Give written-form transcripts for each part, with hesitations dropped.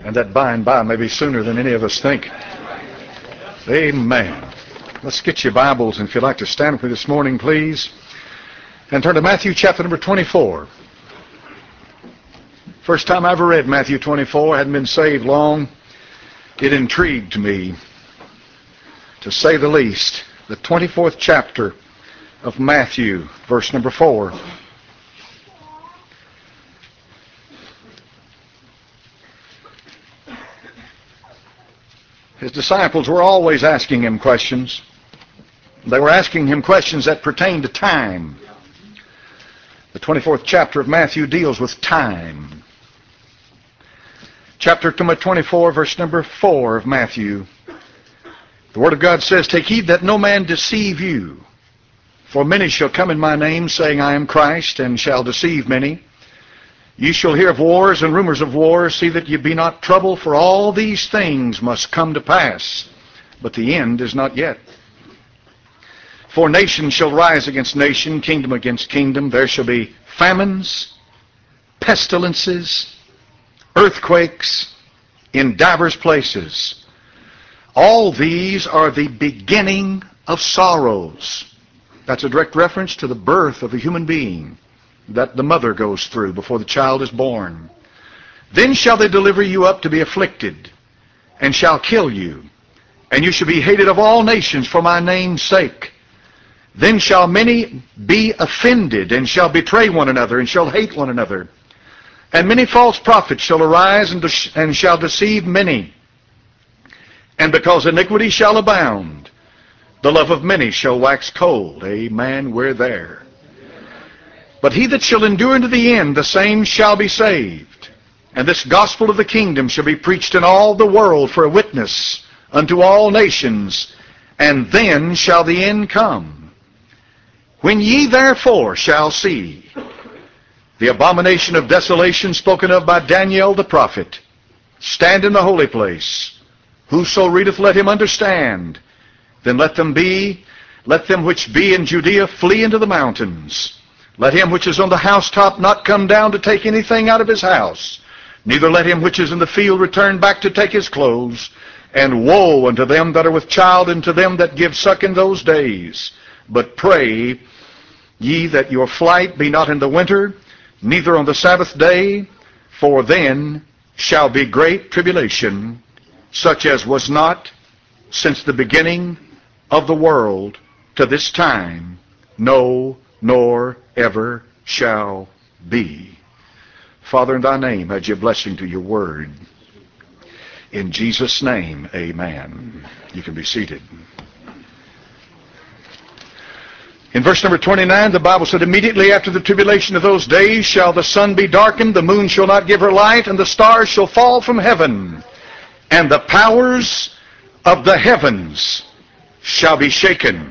and that by and by may be sooner than any of us think. Amen. Let's get your Bibles, and if you'd like to stand with me this morning, please, and turn to Matthew chapter number 24. First time I ever read Matthew 24, hadn't been saved long. It intrigued me, to say the least. The 24th chapter of Matthew, verse number 4. His disciples were always asking him questions. They were asking him questions that pertain to time. The 24th chapter of Matthew deals with time. Chapter number 24, verse number 4 of Matthew. The Word of God says, "Take heed that no man deceive you. For many shall come in my name, saying, I am Christ, and shall deceive many. Ye shall hear of wars and rumors of wars. See that ye be not troubled, for all these things must come to pass. But the end is not yet. For nation shall rise against nation, kingdom against kingdom. There shall be famines, pestilences, earthquakes in divers places. All these are the beginning of sorrows." That's a direct reference to the birth of a human being that the mother goes through before the child is born. "Then shall they deliver you up to be afflicted, and shall kill you, and you shall be hated of all nations for my name's sake. Then shall many be offended, and shall betray one another, and shall hate one another. And many false prophets shall arise, and shall deceive many. And because iniquity shall abound, the love of many shall wax cold." Amen, we're there. "But he that shall endure unto the end, the same shall be saved. And this gospel of the kingdom shall be preached in all the world for a witness unto all nations, and then shall the end come. When ye therefore shall see the abomination of desolation spoken of by Daniel the prophet stand in the holy place, whoso readeth, let him understand. Then let them which be in Judea flee into the mountains. Let him which is on the housetop not come down to take anything out of his house, neither let him which is in the field return back to take his clothes. And woe unto them that are with child, and to them that give suck in those days. But pray ye that your flight be not in the winter, neither on the Sabbath day, for then shall be great tribulation, such as was not since the beginning of the world to this time, no, nor ever shall be." Father, in thy name, add your blessing to your word. In Jesus' name, amen. You can be seated. In verse number 29, the Bible said, "Immediately after the tribulation of those days shall the sun be darkened, the moon shall not give her light, and the stars shall fall from heaven, and the powers of the heavens shall be shaken."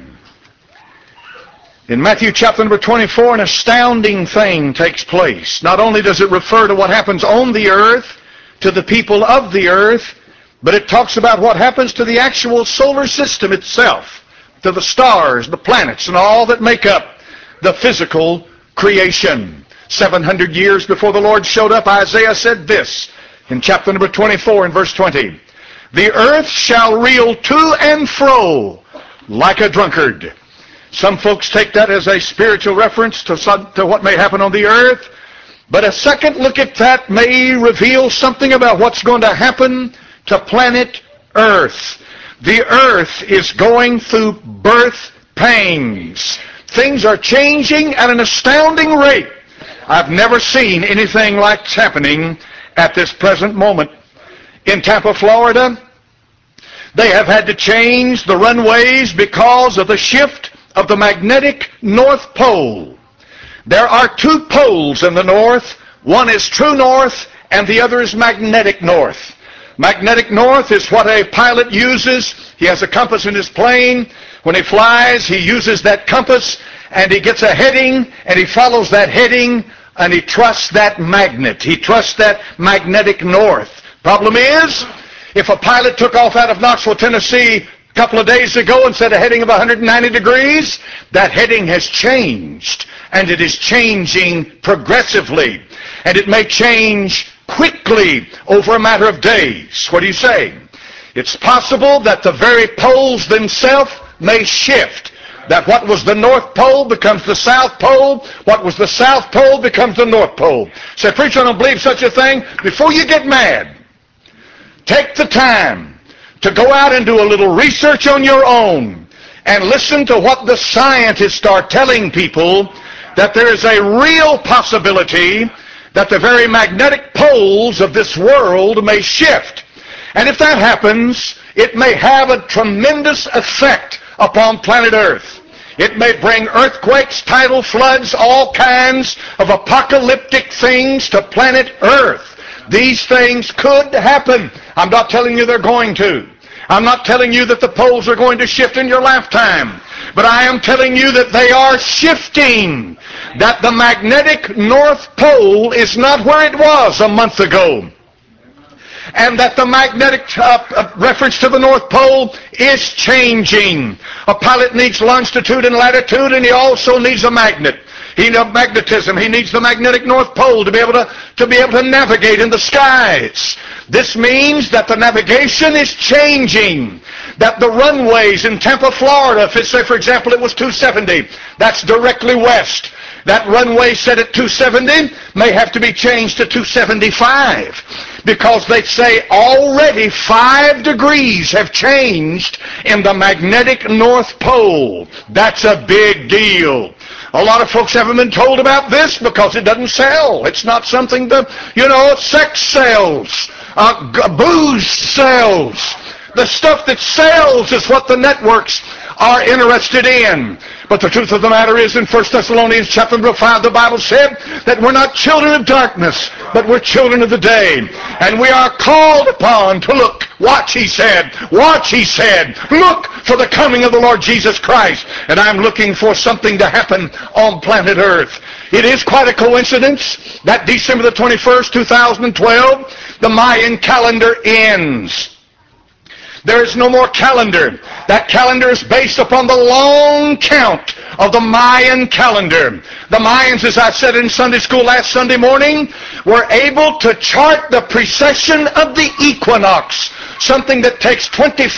In Matthew chapter number 24, an astounding thing takes place. Not only does it refer to what happens on the earth, to the people of the earth, but it talks about what happens to the actual solar system itself, to the stars, the planets, and all that make up the physical creation. 700 years before the Lord showed up, Isaiah said this in chapter number 24 and verse 20, "The earth shall reel to and fro like a drunkard." Some folks take that as a spiritual reference to what may happen on the earth, but a second look at that may reveal something about what's going to happen to planet Earth. The earth is going through birth pangs. Things are changing at an astounding rate. I've never seen anything like it's happening at this present moment. In Tampa, Florida, they have had to change the runways because of the shift of the magnetic North Pole. There are two poles in the north. One is true north, and the other is magnetic north. Magnetic north is what a pilot uses. He has a compass in his plane. When he flies, he uses that compass, and he gets a heading, and he follows that heading, and he trusts that magnet. He trusts that magnetic north. Problem is, if a pilot took off out of Knoxville, Tennessee, a couple of days ago and set a heading of 190 degrees, that heading has changed, and it is changing progressively, and it may change quickly over a matter of days. What do you say? It's possible that the very poles themselves may shift. That what was the North Pole becomes the South Pole. What was the South Pole becomes the North Pole. Say, preacher, I don't believe such a thing. Before you get mad, take the time to go out and do a little research on your own and listen to what the scientists are telling people, that there is a real possibility that the very magnetic poles of this world may shift. And if that happens, it may have a tremendous effect upon planet Earth. It may bring earthquakes, tidal floods, all kinds of apocalyptic things to planet Earth. These things could happen. I'm not telling you they're going to. I'm not telling you that the poles are going to shift in your lifetime. But I am telling you that they are shifting. That the magnetic North Pole is not where it was a month ago. And that the magnetic reference to the North Pole is changing. A pilot needs longitude and latitude, and he also needs a magnet. He needs magnetism. He needs the magnetic North Pole to be able to navigate in the skies. This means that the navigation is changing. That the runways in Tampa, Florida, if it's, say, for example, it was 270, that's directly west. That runway set at 270 may have to be changed to 275 because they say already 5 degrees have changed in the magnetic North Pole. That's a big deal. A lot of folks haven't been told about this because it doesn't sell. It's not something that, sex sells, booze sells. The stuff that sells is what the networks are interested in. But the truth of the matter is, in 1 Thessalonians chapter 5, the Bible said that we're not children of darkness, but we're children of the day. And we are called upon to look. Watch, he said. Watch, he said. Look for the coming of the Lord Jesus Christ. And I'm looking for something to happen on planet Earth. It is quite a coincidence that December the 21st, 2012, the Mayan calendar ends. There is no more calendar. That calendar is based upon the long count of the Mayan calendar. The Mayans, as I said in Sunday school last Sunday morning, were able to chart the precession of the equinox, something that takes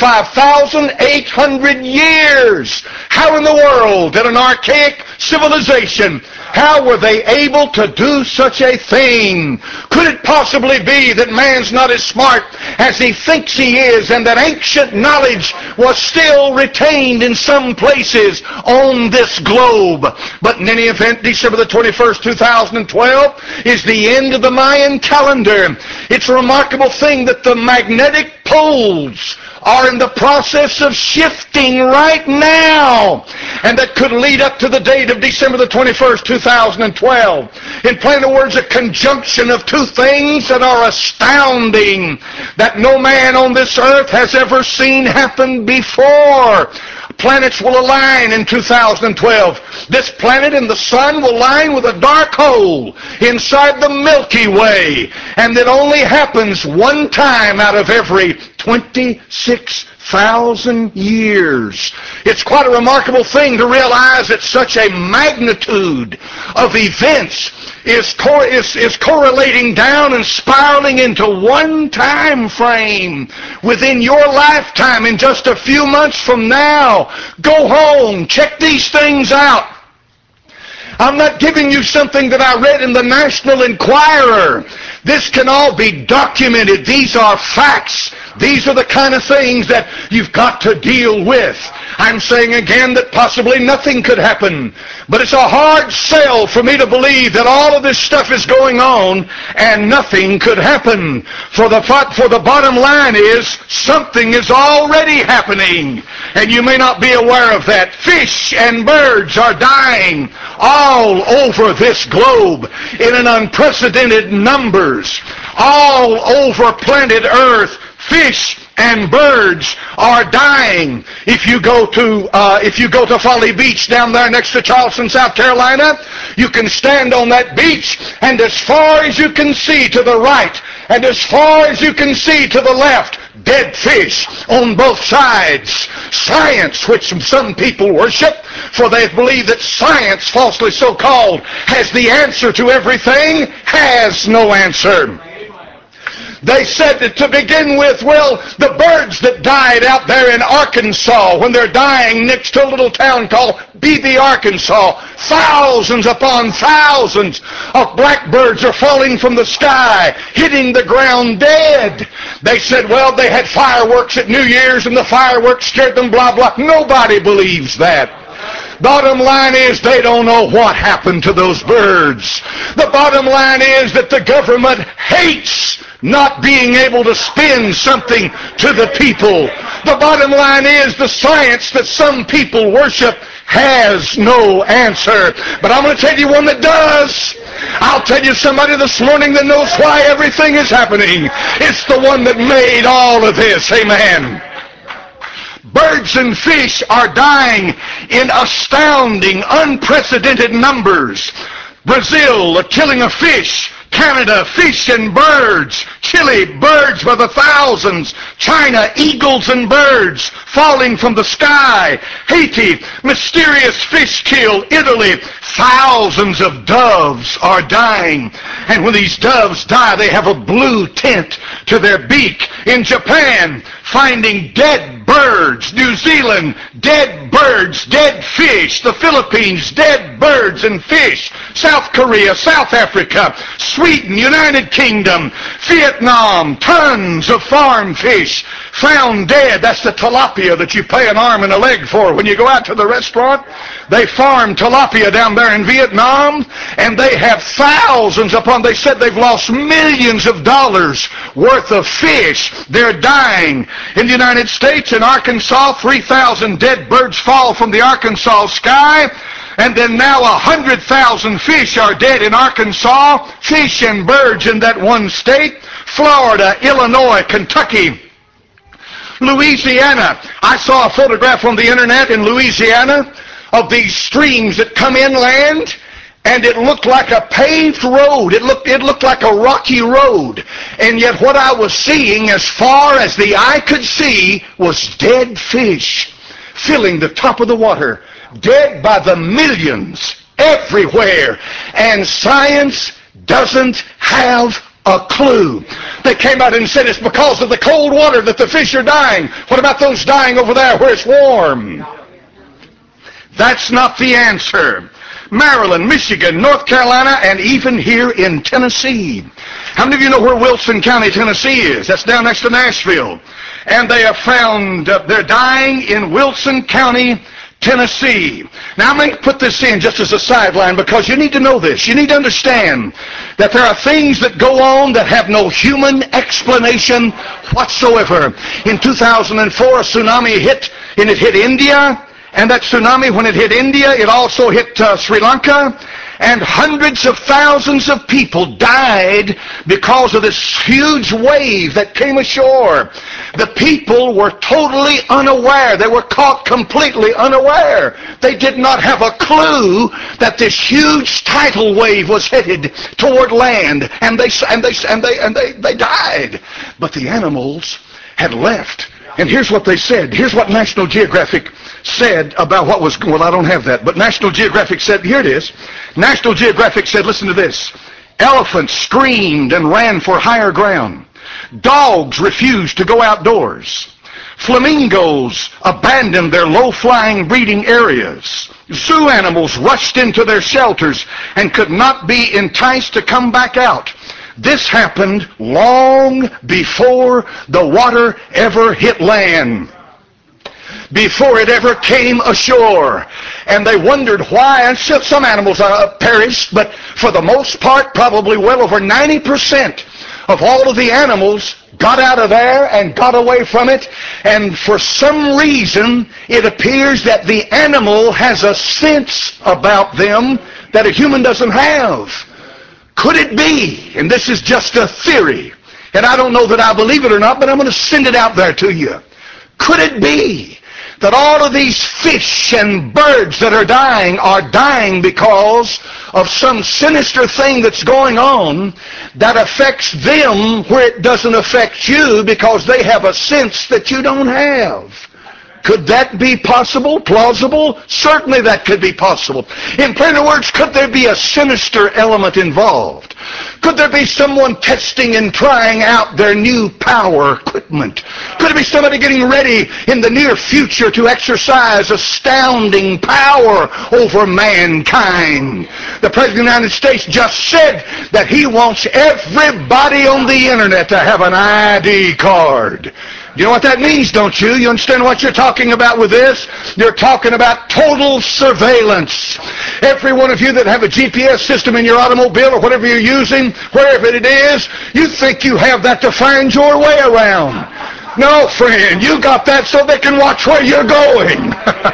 25,800 years. How in the world did an archaic civilization, how were they able to do such a thing? Could it possibly be that man's not as smart as he thinks he is, and that ancient knowledge was still retained in some places on this globe? But in any event, December the 21st, 2012 is the end of the Mayan calendar. It's a remarkable thing that the magnetic poles are in the process of shifting right now, and that could lead up to the date of December the 21st, 2012. In plain words, a conjunction of two things that are astounding, that no man on this earth has ever seen happen before. Planets will align in 2012. This planet and the sun will align with a dark hole inside the Milky Way, and it only happens one time out of every 26,000 years. It's quite a remarkable thing to realize that such a magnitude of events is correlating down and spiraling into one time frame within your lifetime. In just a few months from now, go home, check these things out. I'm not giving you something that I read in the National Enquirer. This can all be documented. These are facts. These are the kind of things that you've got to deal with. I'm saying again that possibly nothing could happen, but it's a hard sell for me to believe that all of this stuff is going on and nothing could happen. For the bottom line is, something is already happening, and you may not be aware of that. Fish and birds are dying all over this globe in an unprecedented numbers. All over planet Earth, fish and birds are dying. If you go to Folly Beach down there next to Charleston, South Carolina, you can stand on that beach, and as far as you can see to the right and as far as you can see to the left, dead fish on both sides. Science, which some people worship, for they believe that science, falsely so called, has the answer to everything, has no answer. They said that to begin with, well, the birds that died out there in Arkansas when they're dying next to a little town called Beebe, Arkansas, thousands upon thousands of blackbirds are falling from the sky, hitting the ground dead. They said, well, they had fireworks at New Year's and the fireworks scared them, blah, blah. Nobody believes that. Bottom line is they don't know what happened to those birds. The bottom line is that the government hates not being able to spend something to the people. The bottom line is the science that some people worship has no answer. But I'm going to tell you one that does. I'll tell you somebody this morning that knows why everything is happening. It's the one that made all of this. Amen. Birds and fish are dying in astounding, unprecedented numbers. Brazil, a killing of fish. Canada, fish and birds. Chile, birds by the thousands. China, eagles and birds falling from the sky. Haiti, mysterious fish kill. Italy, thousands of doves are dying. And when these doves die, they have a blue tint to their beak. In Japan, finding dead birds. New Zealand, dead birds, dead fish. The Philippines, dead birds and fish. South Korea, South Africa, Sweden, United Kingdom, Vietnam, tons of farm fish found dead. That's the tilapia that you pay an arm and a leg for when you go out to the restaurant. They farm tilapia down there in Vietnam, and they have thousands upon, they said they've lost millions of dollars worth of fish. They're dying. In the United States, in Arkansas, 3,000 dead birds fall from the Arkansas sky. And then now 100,000 fish are dead in Arkansas, fish and birds in that one state. Florida, Illinois, Kentucky, Louisiana. I saw a photograph on the internet in Louisiana of these streams that come inland, and it looked like a paved road. It looked like a rocky road. And yet what I was seeing, as far as the eye could see, was dead fish filling the top of the water. Dead by the millions everywhere. And science doesn't have a clue. They came out and said it's because of the cold water that the fish are dying. What about those dying over there where it's warm? That's not the answer. Maryland, Michigan, North Carolina, and even here in Tennessee. How many of you know where Wilson County, Tennessee is? That's down next to Nashville. And they have found they're dying in Wilson County, Tennessee. Now I'm going to put this in just as a sideline because you need to know this. You need to understand that there are things that go on that have no human explanation whatsoever. In 2004, a tsunami hit, and it hit India. And that tsunami, when it hit India, it also hit Sri Lanka. And hundreds of thousands of people died because of this huge wave that came ashore. The people were totally unaware. They were caught completely unaware. They did not have a clue that this huge tidal wave was headed toward land. And they died. But the animals had left. And here's what they said. Here's what National Geographic said about what was, well, I don't have that, but National Geographic said, here it is. National Geographic said, listen to this. Elephants screamed and ran for higher ground. Dogs refused to go outdoors. Flamingos abandoned their low-flying breeding areas. Zoo animals rushed into their shelters and could not be enticed to come back out. This happened long before the water ever hit land, before it ever came ashore. And they wondered why. And some animals perished, but for the most part, probably well over 90% of all of the animals got out of there and got away from it. And for some reason, it appears that the animal has a sense about them that a human doesn't have. Could it be, and this is just a theory, and I don't know that I believe it or not, but I'm going to send it out there to you. Could it be that all of these fish and birds that are dying because of some sinister thing that's going on that affects them where it doesn't affect you because they have a sense that you don't have? Could that be possible? Plausible? Certainly that could be possible. In plainer words, could there be a sinister element involved? Could there be someone testing and trying out their new power equipment? Could it be somebody getting ready in the near future to exercise astounding power over mankind? The President of the United States just said that he wants everybody on the internet to have an ID card. You know what that means, don't you? You understand what you're talking about with this? You're talking about total surveillance. Every one of you that have a GPS system in your automobile or whatever you're using, wherever it is, you think you have that to find your way around. No, friend, you got that so they can watch where you're going.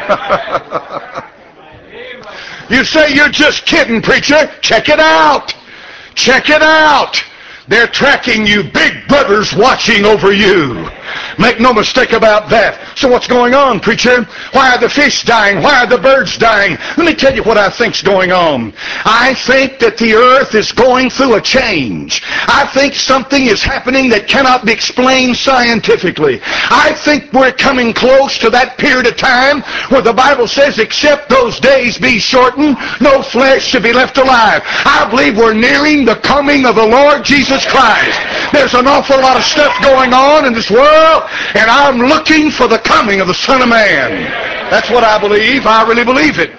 You say you're just kidding, preacher. Check it out. Check it out. They're tracking you. Big Brother's watching over you. Make no mistake about that. So what's going on, preacher? Why are the fish dying? Why are the birds dying? Let me tell you what I think's going on. I think that the earth is going through a change. I think something is happening that cannot be explained scientifically. I think we're coming close to that period of time where the Bible says, except those days be shortened, no flesh should be left alive. I believe we're nearing the coming of the Lord Jesus Christ. There's an awful lot of stuff going on in this world, and I'm looking for the coming of the Son of Man. That's what I believe. I really believe it.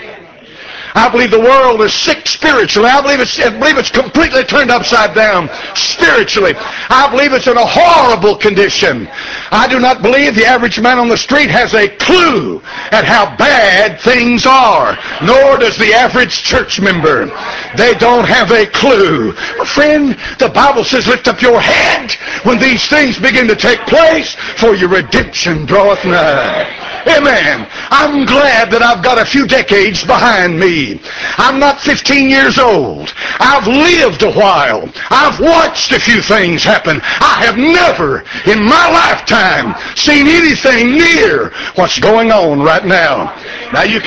I believe the world is sick spiritually. I believe it's completely turned upside down spiritually. I believe it's in a horrible condition. I do not believe the average man on the street has a clue at how bad things are, nor does the average church member. They don't have a clue. But friend, the Bible says, lift up your head when these things begin to take place, for your redemption draweth nigh. Amen. I'm glad that I've got a few decades behind me. I'm not 15 years old. I've lived a while. I've watched a few things happen. I have never in my lifetime seen anything near what's going on right now. Now you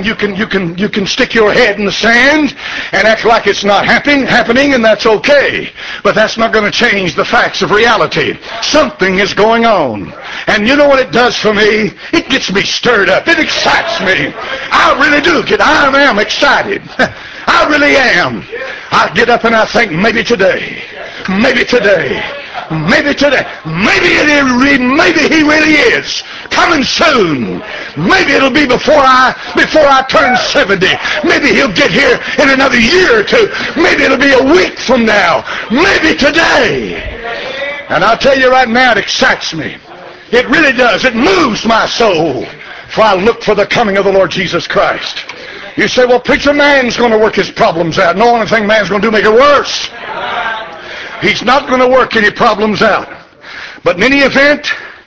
can stick your head in the sand and act like it's not happening, and that's okay. But that's not going to change the facts of reality. Something is going on. And you know what it does for me? It gets me stirred up. It excites me. I really do I am excited. I really am. I get up and I think, maybe today, maybe today, maybe today, maybe he really is coming soon. Maybe it'll be before I turn 70. Maybe he'll get here in another year or two. Maybe it'll be a week from now. Maybe today. And I'll tell you right now, it excites me. It really does. It moves my soul. For I look for the coming of the Lord Jesus Christ. You say, well, preacher, man's going to work his problems out. No only thing man's going to do make it worse. He's not going to work any problems out. But in any event,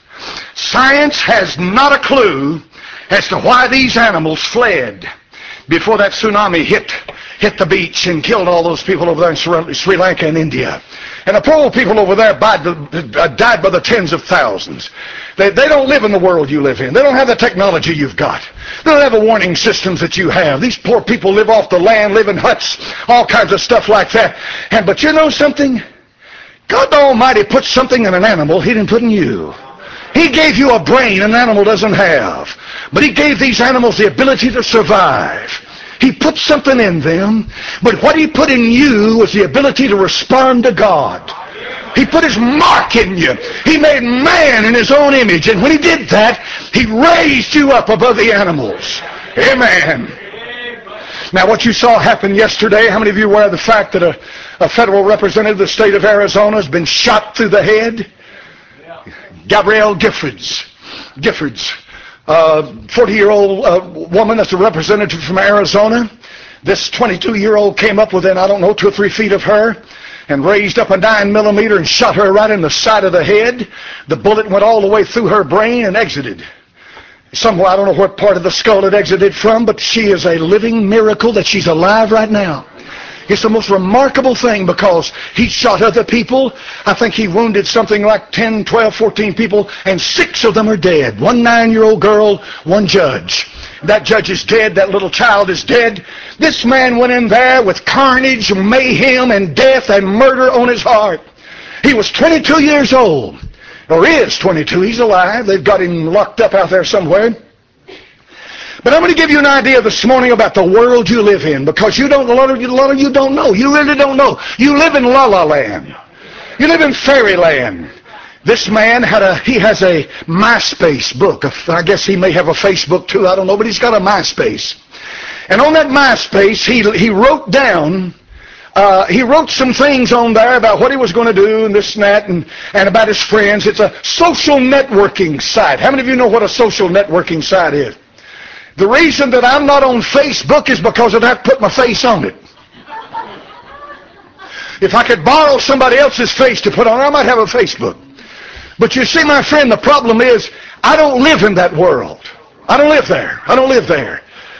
science has not a clue as to why these animals fled before that tsunami hit the beach and killed all those people over there in Sri Lanka and India. And the poor people over there died by the tens of thousands. They don't live in the world you live in. They don't have the technology you've got. They don't have the warning systems that you have. These poor people live off the land, live in huts, all kinds of stuff like that. But you know something? God Almighty put something in an animal He didn't put in you. He gave you a brain an animal doesn't have. But He gave these animals the ability to survive. He put something in them, but what He put in you was the ability to respond to God. He put His mark in you. He made man in His own image, and when He did that, He raised you up above the animals. Amen. Now, what you saw happen yesterday, how many of you were aware of the fact that a federal representative of the state of Arizona has been shot through the head? Gabrielle Giffords. 40-year-old woman that's a representative from Arizona. This 22-year-old came up within, 2 or 3 feet of her and raised up a 9mm and shot her right in the side of the head. The bullet went all the way through her brain and exited. Somewhere, I don't know what part of the skull it exited from, but she is a living miracle that she's alive right now. It's the most remarkable thing because he shot other people. I think he wounded something like 10, 12, 14 people, and 6 of them are dead. 1 9-year-old girl, 1 judge. That judge is dead. That little child is dead. This man went in there with carnage, mayhem, and death and murder on his heart. He was 22 years old. or is 22. He's alive. They've got him locked up out there somewhere. But I'm going to give you an idea this morning about the world you live in, because a lot of you don't know. You really don't know. You live in la-la land. You live in fairyland. This man has a MySpace book. I guess he may have a Facebook too. I don't know, but he's got a MySpace. And on that MySpace, he wrote down, he wrote some things on there about what he was going to do and this and that and about his friends. It's a social networking site. How many of you know what a social networking site is? The reason that I'm not on Facebook is because I'd have to put my face on it. If I could borrow somebody else's face to put on, I might have a Facebook. But you see, my friend, the problem is I don't live in that world. I don't live there. I don't live there.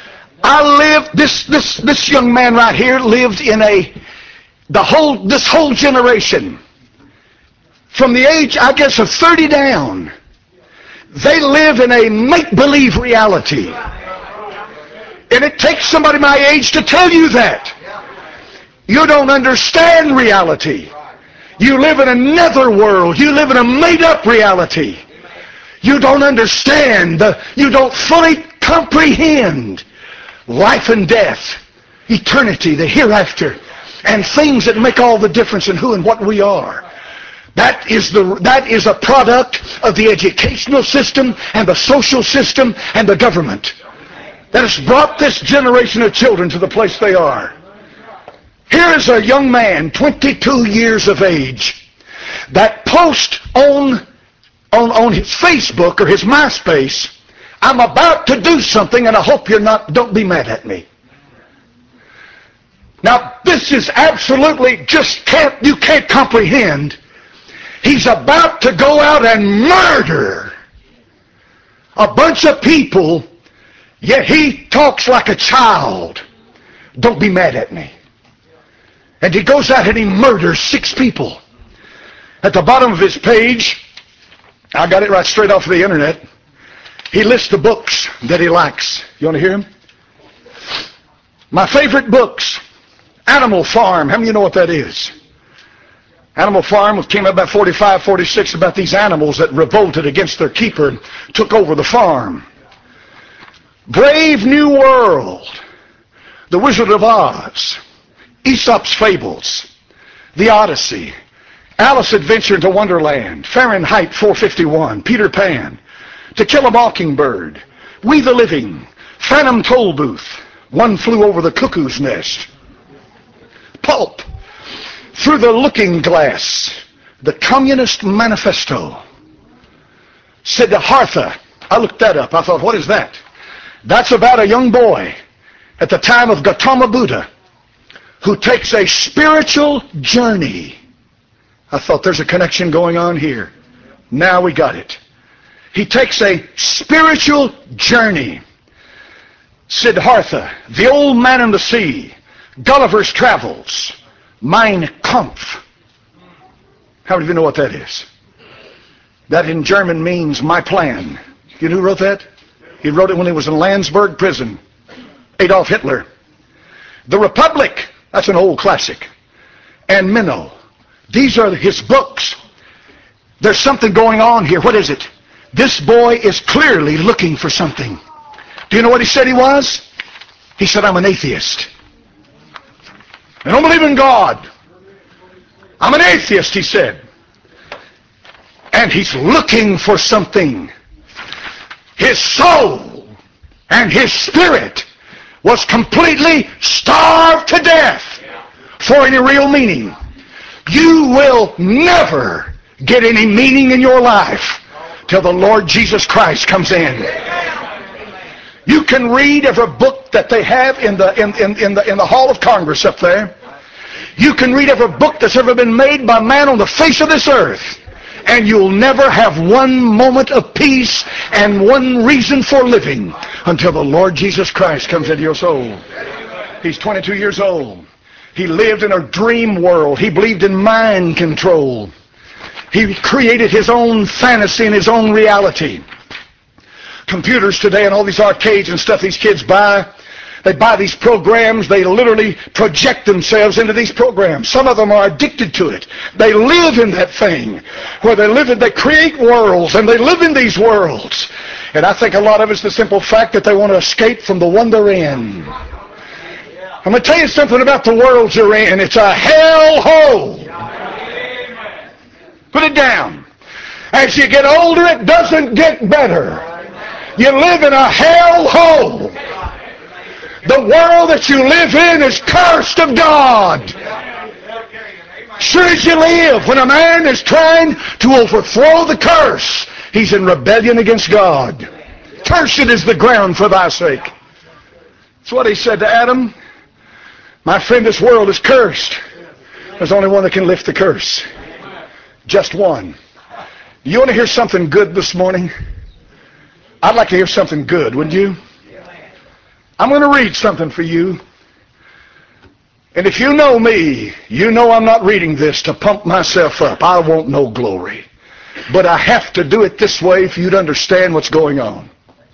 This young man right here lived in this whole generation, from the age, I guess, of 30 down, they live in a make-believe reality. And it takes somebody my age to tell you that. You don't understand reality. You live in another world. You live in a made-up reality. You don't understand. You don't fully comprehend life and death, eternity, the hereafter, and things that make all the difference in who and what we are. That is a product of the educational system and the social system and the government that has brought this generation of children to the place they are. Here is a young man, 22 years of age, that posts on his Facebook or his MySpace, "I'm about to do something and I hope don't be mad at me." Now, this is absolutely you can't comprehend. He's about to go out and murder a bunch of people, yet he talks like a child. Don't be mad at me. And he goes out and he murders 6 people. At the bottom of his page, I got it right straight off of the internet, he lists the books that he likes. You want to hear him? My favorite books: Animal Farm. How many of you know what that is? Animal Farm came out about 45, 46, about these animals that revolted against their keeper and took over the farm. Brave New World, The Wizard of Oz, Aesop's Fables, The Odyssey, Alice Adventure into Wonderland, Fahrenheit 451, Peter Pan, To Kill a Mockingbird, We the Living, Phantom Tollbooth, One Flew Over the Cuckoo's Nest, Pulp, Through the Looking Glass, The Communist Manifesto, Siddhartha. I looked that up. I thought, what is that? That's about a young boy at the time of Gautama Buddha who takes a spiritual journey. I thought, there's a connection going on here. Now we got it. He takes a spiritual journey. Siddhartha, The Old Man and the Sea, Gulliver's Travels, Mein Kampf. How many of you know what that is? That in German means my plan. You know who wrote that? He wrote it when he was in Landsberg prison. Adolf Hitler. The Republic, that's an old classic. And Minnow. These are his books. There's something going on here. What is it? This boy is clearly looking for something. Do you know what he said he was? He said, I'm an atheist. I don't believe in God. I'm an atheist, he said. And he's looking for something. His soul and his spirit was completely starved to death for any real meaning. You will never get any meaning in your life till the Lord Jesus Christ comes in. You can read every book that they have in the Hall of Congress up there. You can read every book that's ever been made by man on the face of this earth, and you'll never have one moment of peace and one reason for living until the Lord Jesus Christ comes into your soul. He's 22 years old. He lived in a dream world. He believed in mind control. He created his own fantasy and his own reality. Computers today and all these arcades and stuff these kids buy, They buy these programs. They literally project themselves into these programs. Some of them are addicted to it. They live in that thing. Where they live in, they create worlds, and they live in these worlds. And I think a lot of it's the simple fact that they want to escape from the one they're in. I'm going to tell you something about the world you're in. It's a hellhole. Put it down. As you get older, it doesn't get better. You live in a hellhole. The world that you live in is cursed of God. Sure as you live, when a man is trying to overthrow the curse, he's in rebellion against God. Cursed is the ground for thy sake. That's what he said to Adam. My friend, this world is cursed. There's only one that can lift the curse. Just one. You want to hear something good this morning? I'd like to hear something good, wouldn't you? I'm going to read something for you. And if you know me, you know I'm not reading this to pump myself up. I want no glory. But I have to do it this way for you to understand what's going on.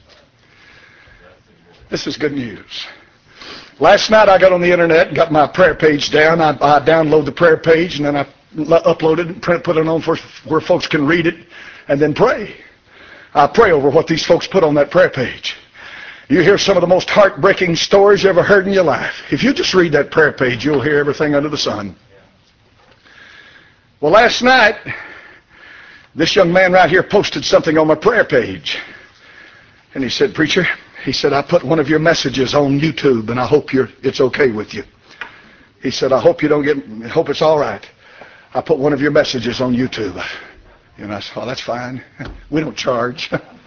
This is good news. Last night I got on the internet and got my prayer page down. I download the prayer page and then I upload it and put it on where folks can read it and then pray. I pray over what these folks put on that prayer page. You hear some of the most heartbreaking stories you ever heard in your life. If you just read that prayer page, you'll hear everything under the sun. Well, last night, this young man right here posted something on my prayer page. And he said, "Preacher," he said, "I put one of your messages on YouTube, and I hope it's okay with you." He said, "I hope hope it's all right. I put one of your messages on YouTube." And I said, "Oh, that's fine. We don't charge."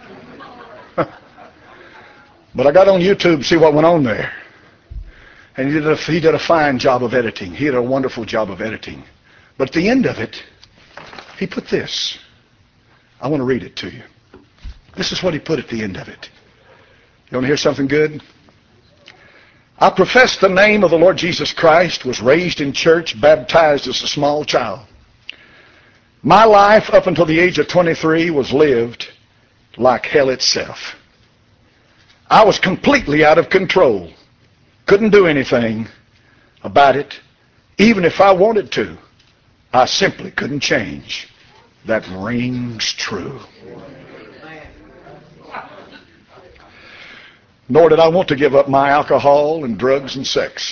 But I got on YouTube to see what went on there. And he did a fine job of editing. He did a wonderful job of editing. But at the end of it, he put this. I want to read it to you. This is what he put at the end of it. You want to hear something good? "I profess the name of the Lord Jesus Christ, was raised in church, baptized as a small child. My life up until the age of 23 was lived like hell itself. I was completely out of control. Couldn't do anything about it. Even if I wanted to, I simply couldn't change. That rings true. Nor did I want to give up my alcohol and drugs and sex.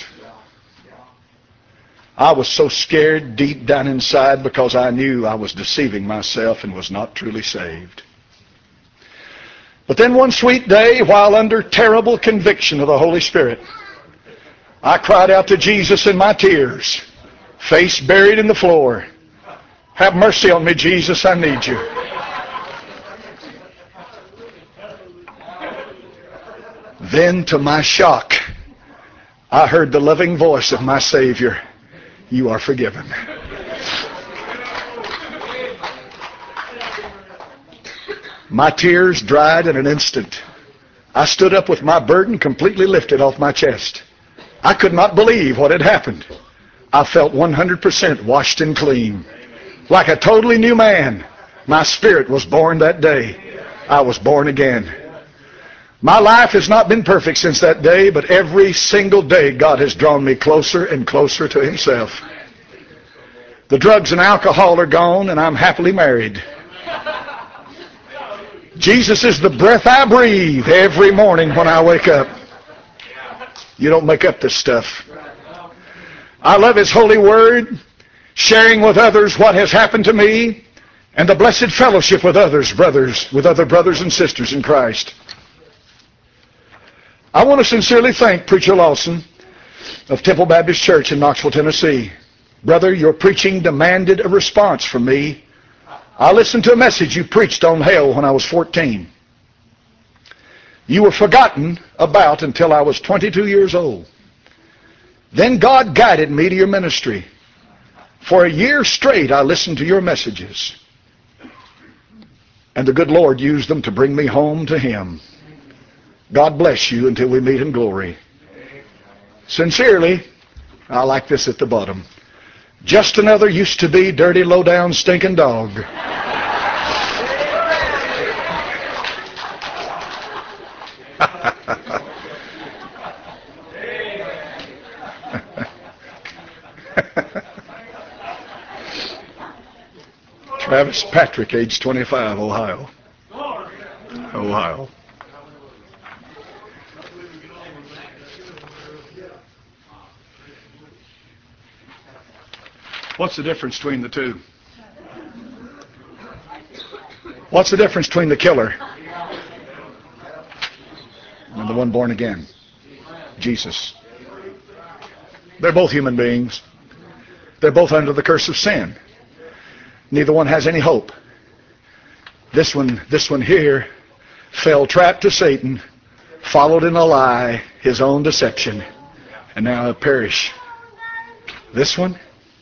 I was so scared deep down inside because I knew I was deceiving myself and was not truly saved. But then one sweet day, while under terrible conviction of the Holy Spirit, I cried out to Jesus in my tears, face buried in the floor, 'Have mercy on me, Jesus, I need you.' Then, to my shock, I heard the loving voice of my Savior, 'You are forgiven.' My tears dried in an instant. I stood up with my burden completely lifted off my chest. I could not believe what had happened. I felt 100% washed and clean. Like a totally new man. My spirit was born that day. I was born again. My life has not been perfect since that day, but every single day God has drawn me closer and closer to Himself. The drugs and alcohol are gone, and I'm happily married. Jesus is the breath I breathe every morning when I wake up. You don't make up this stuff. I love His holy word, sharing with others what has happened to me, and the blessed fellowship with other brothers and sisters in Christ. I want to sincerely thank Preacher Lawson of Temple Baptist Church in Knoxville, Tennessee. Brother, your preaching demanded a response from me. I listened to a message you preached on hell when I was 14. You were forgotten about until I was 22 years old. Then God guided me to your ministry. For a year straight I listened to your messages. And the good Lord used them to bring me home to Him. God bless you until we meet in glory. Sincerely, I like this at the bottom. Just another used to be dirty, low down, stinking dog. Travis Patrick, age 25, Ohio. Ohio. What's the difference between the two? What's the difference between the killer and the one born again? Jesus. They're both human beings. They're both under the curse of sin. Neither one has any hope. This one here fell trap to Satan, followed in a lie, his own deception, and now perish. This one,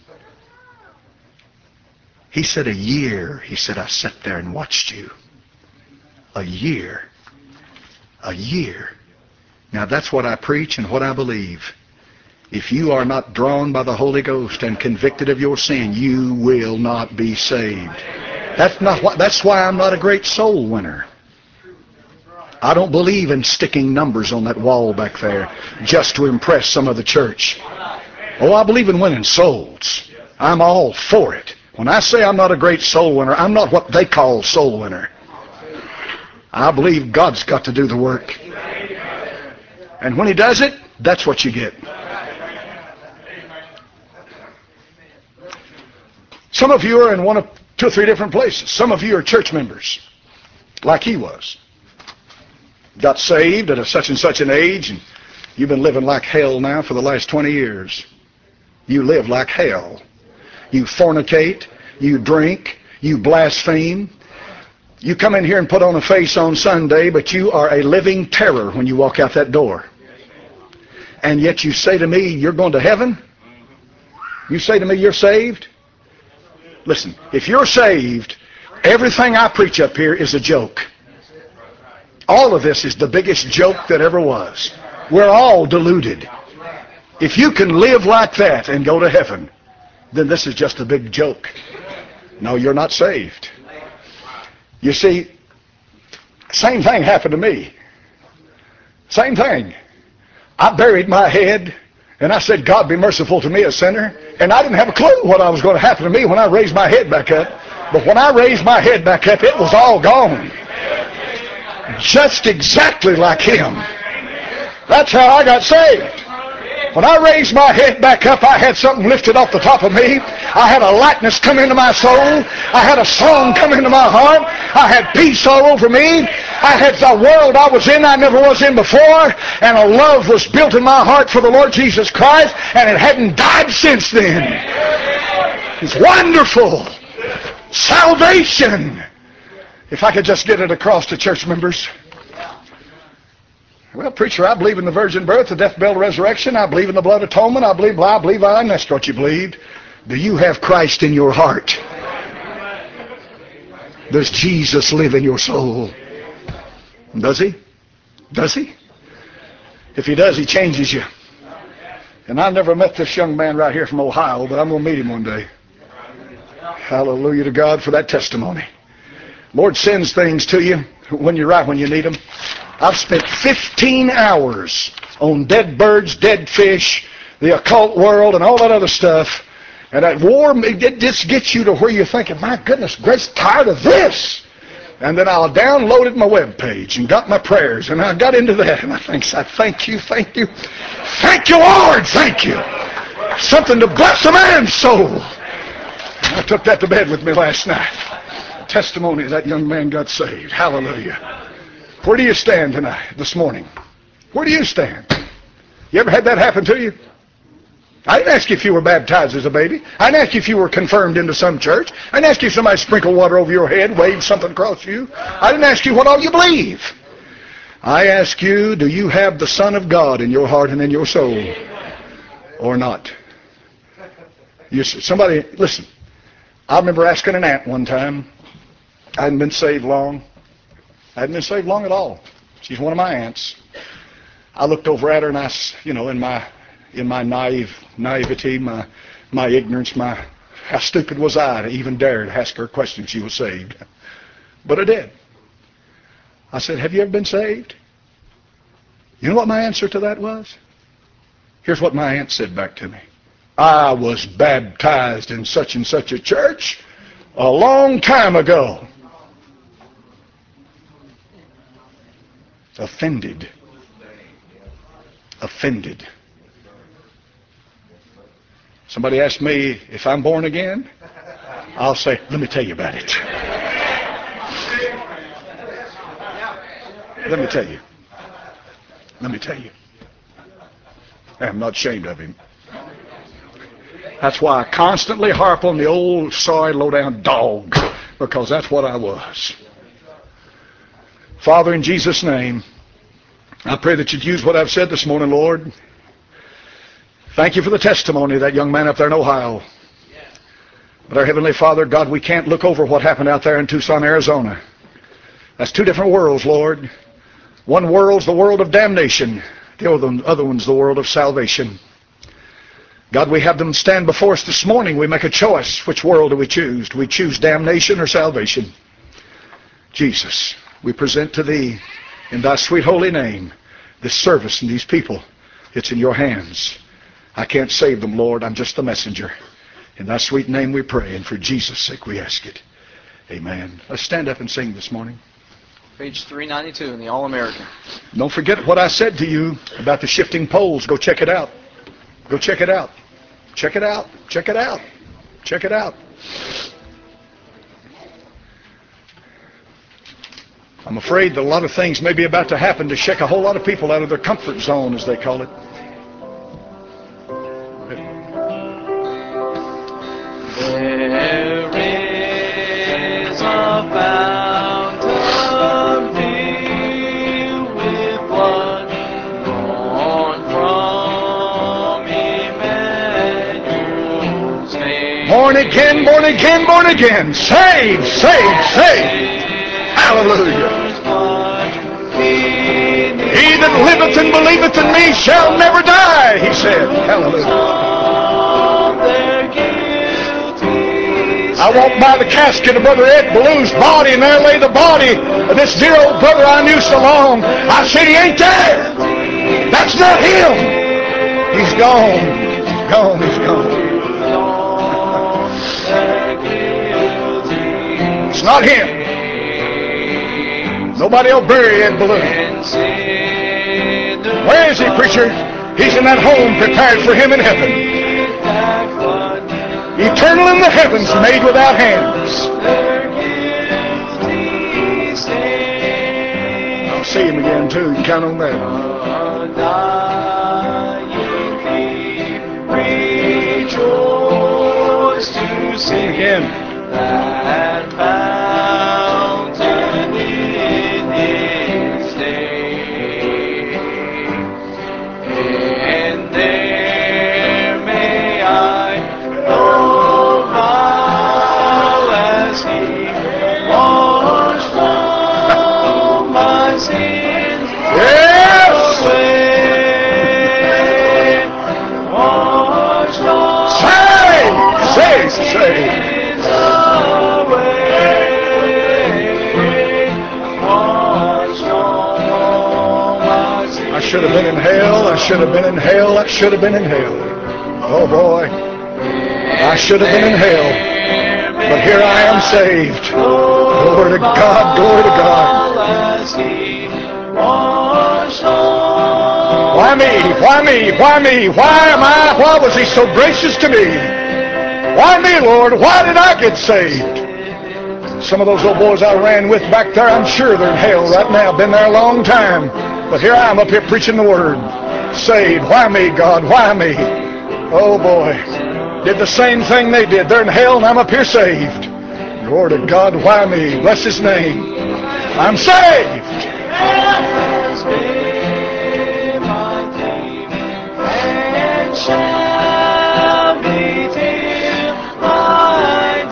he said a year. He said, I sat there and watched you. A year. A year. Now that's what I preach and what I believe. If you are not drawn by the Holy Ghost and convicted of your sin, you will not be saved. That's why I'm not a great soul winner. I don't believe in sticking numbers on that wall back there just to impress some of the church. Oh, I believe in winning souls. I'm all for it. When I say I'm not a great soul winner, I'm not what they call soul winner. I believe God's got to do the work. And when He does it, that's what you get. Some of you are in one of two or three different places. Some of you are church members, like he was. Got saved at a such and such an age, and you've been living like hell now for the last 20 years. You live like hell. You fornicate, you drink, you blaspheme. You come in here and put on a face on Sunday, but you are a living terror when you walk out that door. And yet you say to me, you're going to heaven? You say to me, you're saved? Listen, if you're saved, everything I preach up here is a joke. All of this is the biggest joke that ever was. We're all deluded. If you can live like that and go to heaven, then this is just a big joke. No, you're not saved. You see, same thing happened to me. Same thing. I buried my head and I said, God be merciful to me, a sinner. And I didn't have a clue what was going to happen to me when I raised my head back up. But when I raised my head back up, it was all gone. Just exactly like him. That's how I got saved. When I raised my head back up, I had something lifted off the top of me. I had a lightness come into my soul. I had a song come into my heart. I had peace all over me. I had the world I was in I never was in before. And a love was built in my heart for the Lord Jesus Christ. And it hadn't died since then. It's wonderful. Salvation. If I could just get it across to church members. Well, preacher, I believe in the virgin birth, the death, burial, resurrection. I believe in the blood atonement. I believe, and that's what you believed. Do you have Christ in your heart? Does Jesus live in your soul? Does He? Does He? If He does, He changes you. And I never met this young man right here from Ohio, but I'm going to meet him one day. Hallelujah to God for that testimony. Lord sends things to you when you're right when you need them. I've spent 15 hours on dead birds, dead fish, the occult world, and all that other stuff. And that war, it just gets you to where you're thinking, my goodness gracious, tired of this. And then I'll download it my web page and got my prayers, and I got into that. And I thank you. Thank you, Lord, thank you. Something to bless a man's soul. I took that to bed with me last night. Testimony that young man got saved. Hallelujah. Where do you stand tonight, this morning? Where do you stand? You ever had that happen to you? I didn't ask you if you were baptized as a baby. I didn't ask you if you were confirmed into some church. I didn't ask you if somebody sprinkled water over your head, waved something across you. I didn't ask you what all you believe. I ask you, do you have the Son of God in your heart and in your soul? Or not? Somebody, listen. I remember asking an aunt one time. I hadn't been saved long. I hadn't been saved long at all. She's one of my aunts. I looked over at her and in my naivety, my ignorance, how stupid was I to even dare to ask her a question if she was saved. But I did. I said, have you ever been saved? You know what my answer to that was? Here's what my aunt said back to me. I was baptized in such and such a church. a long time ago. Offended. Offended. Somebody asked me if I'm born again. I'll say, let me tell you about it. Let me tell you. Let me tell you. I'm not ashamed of him. That's why I constantly harp on the old, sorry, low-down dog, because that's what I was. Father, in Jesus' name, I pray that you'd use what I've said this morning, Lord. Thank you for the testimony of that young man up there in Ohio. But our Heavenly Father, God, we can't look over what happened out there in Tucson, Arizona. That's two different worlds, Lord. One world's the world of damnation. The other one's the world of salvation. God, we have them stand before us this morning. We make a choice. Which world do we choose? Do we choose damnation or salvation? Jesus, we present to Thee, in Thy sweet holy name, this service and these people. It's in Your hands. I can't save them, Lord. I'm just the messenger. In Thy sweet name we pray, and for Jesus' sake we ask it. Amen. Let's stand up and sing this morning. Page 392 in the All-American. Don't forget what I said to you about the shifting poles. Go check it out. Go check it out. Check it out. Check it out. Check it out. I'm afraid that a lot of things may be about to happen to shake a whole lot of people out of their comfort zone, as they call it. There is a fountain filled with blood drawn from Emmanuel's vein. Born again, born again, born again. Saved, saved, saved. Hallelujah. He that liveth and believeth in me shall never die, he said. Hallelujah. I walked by the casket of Brother Ed Ballew's body, and there lay the body of this dear old brother I knew so long. I said, he ain't there. That's not him. He's gone. Gone, he's gone. It's not him. Nobody will bury Ed Ballew. Where is he, preacher? He's in that home prepared for him in heaven. Eternal in the heavens, made without hands. I'll see him again, too. You can count on that. Rejoice to see him again. That fountain in His day, and there may I know how as He washed all my sins away, washed all Save! sins away, washed all my sins. I should have been in hell. I should have been in hell. I should have been in hell. Oh boy. I should have been in hell. But here I am saved. Glory to God. Glory to God. Why me? Why me? Why me? Why am I? Why was He so gracious to me? Why me, Lord? Why did I get saved? Some of those old boys I ran with back there, I'm sure they're in hell right now. Been there a long time. But here I am up here preaching the Word. Saved. Why me, God? Why me? Oh boy. Did the same thing they did. They're in hell and I'm up here saved. Glory to God. Why me? Bless His name. I'm saved. Shall be till I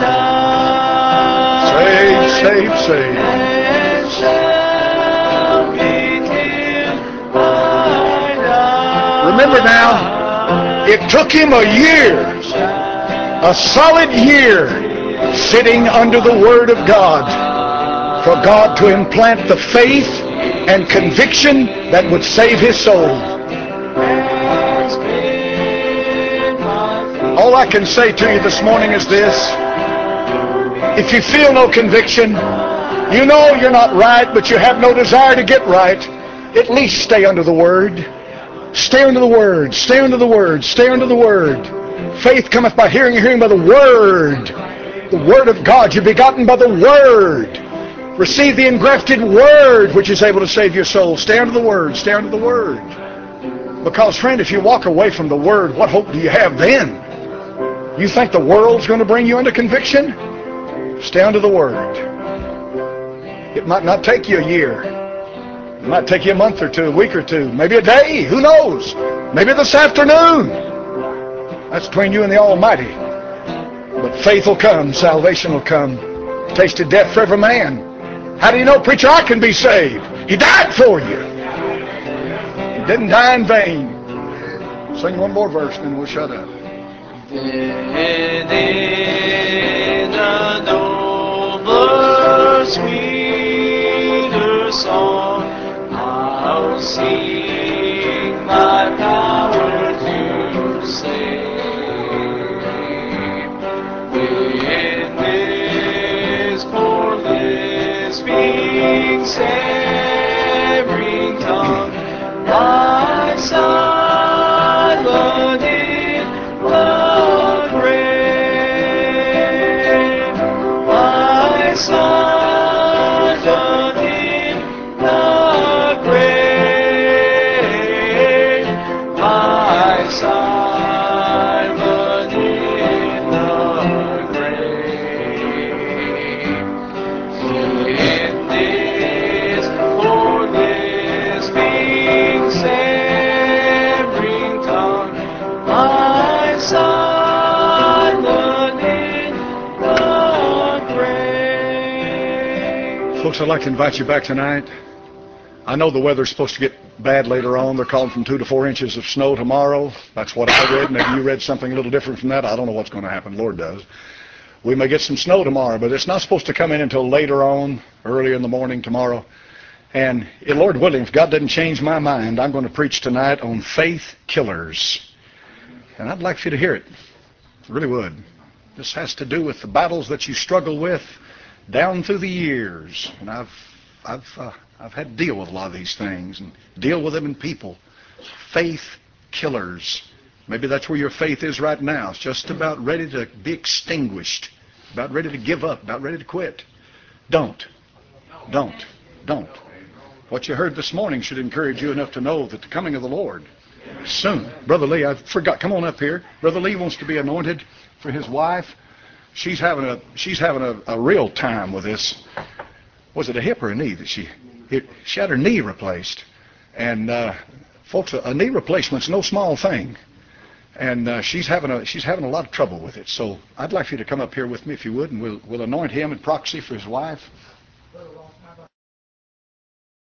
die. Saved, saved. And shall be till I die. Remember now, it took Him a year, a solid year, sitting under the Word of God, for God to implant the faith and conviction that would save his soul. All I can say to you this morning is this: If you feel no conviction, you know you're not right, but you have no desire to get right, at least stay under the Word. Stay under the Word. Stay under the Word. Stay under the Word. Faith cometh by hearing, and hearing by the Word. The Word of God. You're begotten by the Word. Receive the engrafted Word, which is able to save your soul. Stay under the Word. Stay under the Word. Because, friend, if you walk away from the Word, what hope do you have then? You think the world's going to bring you into conviction? Stay under the Word. It might not take you a year. It might take you a month or two, a week or two, maybe a day. Who knows? Maybe this afternoon. That's between you and the Almighty. But faith will come. Salvation will come. Tasted death for every man. How do you know, preacher, I can be saved? He died for you. He didn't die in vain. Sing one more verse, and then we'll shut up. Then in a nobler, sweeter song, I'll sing my power to save. In this poor lisping, stammering tongue, my silent in the grave, my silent in the grave, my silent in the grave. In this poor lisping, stammering tongue, my silent in the grave. Folks, I'd like to invite you back tonight. I know the weather's supposed to get bad later on. They're calling from 2 to 4 inches of snow tomorrow. That's what I read. Maybe you read something a little different from that. I don't know what's going to happen. Lord does. We may get some snow tomorrow, but it's not supposed to come in until later on, early in the morning tomorrow. And Lord willing, if God doesn't change my mind, I'm going to preach tonight on faith killers. And I'd like for you to hear it. I really would. This has to do with the battles that you struggle with down through the years. And I've had to deal with a lot of these things and deal with them in people. Faith killers. Maybe that's where your faith is right now. It's just about ready to be extinguished, about ready to give up, about ready to quit. Don't. What you heard this morning should encourage you enough to know that the coming of the Lord is soon. Brother Lee, I forgot. Come on up here. Brother Lee wants to be anointed for his wife. She's having a real time with this. Was it a hip or a knee that she had her knee replaced? And folks, a knee replacement's no small thing. And she's having a lot of trouble with it. So I'd like for you to come up here with me if you would, and we'll anoint him in proxy for his wife.